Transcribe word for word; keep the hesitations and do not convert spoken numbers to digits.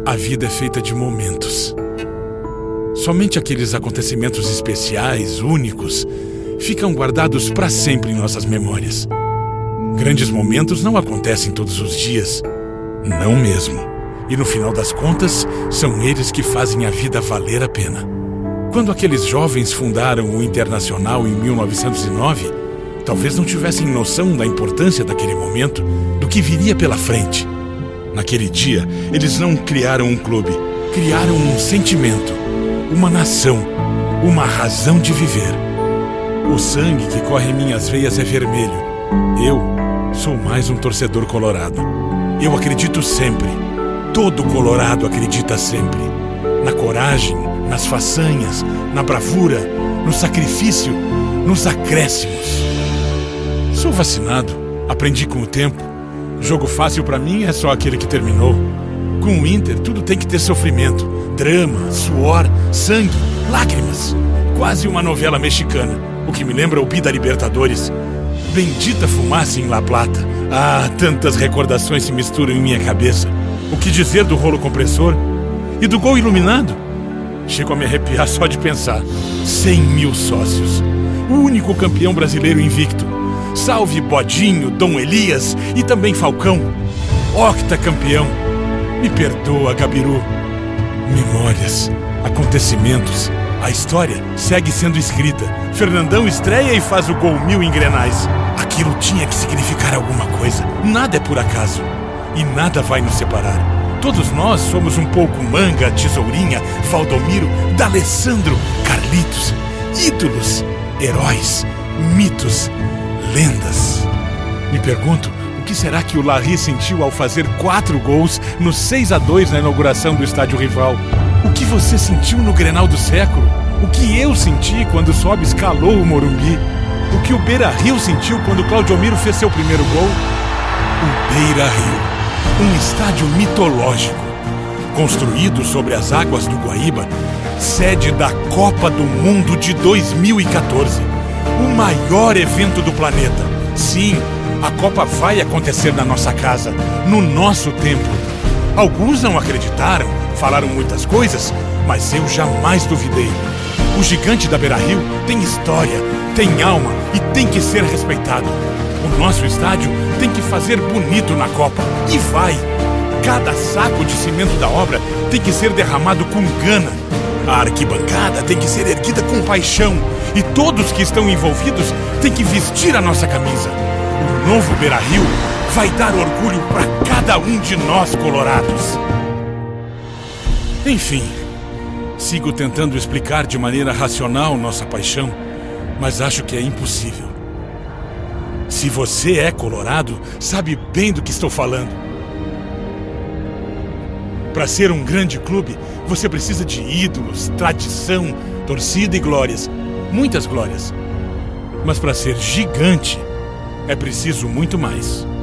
A vida é feita de momentos. Somente aqueles acontecimentos especiais, únicos, ficam guardados para sempre em nossas memórias. Grandes momentos não acontecem todos os dias. Não mesmo. E no final das contas, são eles que fazem a vida valer a pena. Quando aqueles jovens fundaram o Internacional em mil novecentos e nove, talvez não tivessem noção da importância daquele momento, do que viria pela frente. Naquele dia, eles não criaram um clube, criaram um sentimento, uma nação, uma razão de viver. O sangue que corre em minhas veias é vermelho. Eu sou mais um torcedor colorado. Eu acredito sempre. Todo colorado acredita sempre. Na coragem, nas façanhas, na bravura, no sacrifício, nos acréscimos. Sou vacinado. Aprendi com o tempo. Jogo fácil pra mim é só aquele que terminou. Com o Inter, tudo tem que ter sofrimento. Drama, suor, sangue, lágrimas. Quase uma novela mexicana. O que me lembra o Bi da Libertadores. Bendita fumaça em La Plata. Ah, tantas recordações se misturam em minha cabeça. O que dizer do rolo compressor? E do gol iluminado? Chego a me arrepiar só de pensar. Cem mil sócios. O único campeão brasileiro invicto. Salve Bodinho, Dom Elias e também Falcão. Octacampeão. Me perdoa, Gabiru. Memórias, acontecimentos. A história segue sendo escrita. Fernandão estreia e faz o gol mil em Grenais. Aquilo tinha que significar alguma coisa. Nada é por acaso. E nada vai nos separar. Todos nós somos um pouco Manga, Tesourinha, Valdomiro, D'Alessandro, Carlitos. Ídolos, heróis, mitos, lendas. Me pergunto, o que será que o Larry sentiu ao fazer quatro gols no seis a dois na inauguração do estádio rival? O que você sentiu no Grenal do século? O que eu senti quando Sobe escalou o Morumbi? O que o Beira-Rio sentiu quando Claudiomiro fez seu primeiro gol? O Beira-Rio, um estádio mitológico, construído sobre as águas do Guaíba, sede da Copa do Mundo de dois mil e quatorze. O maior evento do planeta. Sim, a Copa vai acontecer na nossa casa, no nosso tempo. Alguns não acreditaram, falaram muitas coisas, mas eu jamais duvidei. O gigante da Beira-Rio tem história, tem alma e tem que ser respeitado. O nosso estádio tem que fazer bonito na Copa. E vai! Cada saco de cimento da obra tem que ser derramado com gana. A arquibancada tem que ser erguida com paixão. E todos que estão envolvidos têm que vestir a nossa camisa. O novo Beira-Rio vai dar orgulho para cada um de nós colorados. Enfim, sigo tentando explicar de maneira racional nossa paixão, mas acho que é impossível. Se você é colorado, sabe bem do que estou falando. Para ser um grande clube, você precisa de ídolos, tradição, torcida e glórias. Muitas glórias. Mas para ser gigante, é preciso muito mais.